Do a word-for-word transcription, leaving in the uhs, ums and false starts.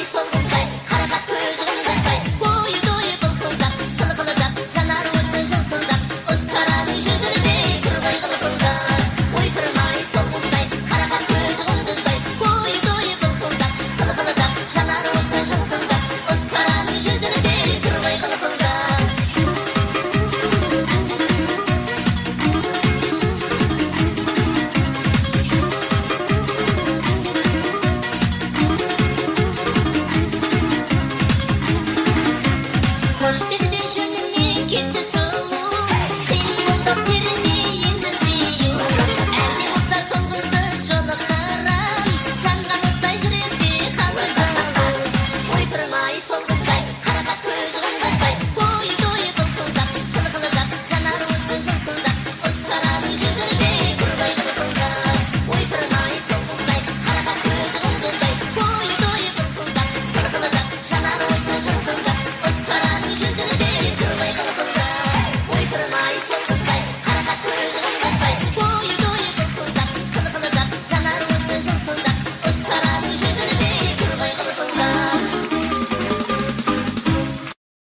солғындай қарақат көзі қылғандай бойы тойы былқылдап сылқылдап жанары отты жылтылдап ұстараның жүзінде тұрбай қылқылдап ой пырмай солғындай қарақат көзі қылғыздай бойы тойы былқылдап сылқылдап жанары отты жылтылдап ұстараның жүзінде тұрбай қылқылдап Hoş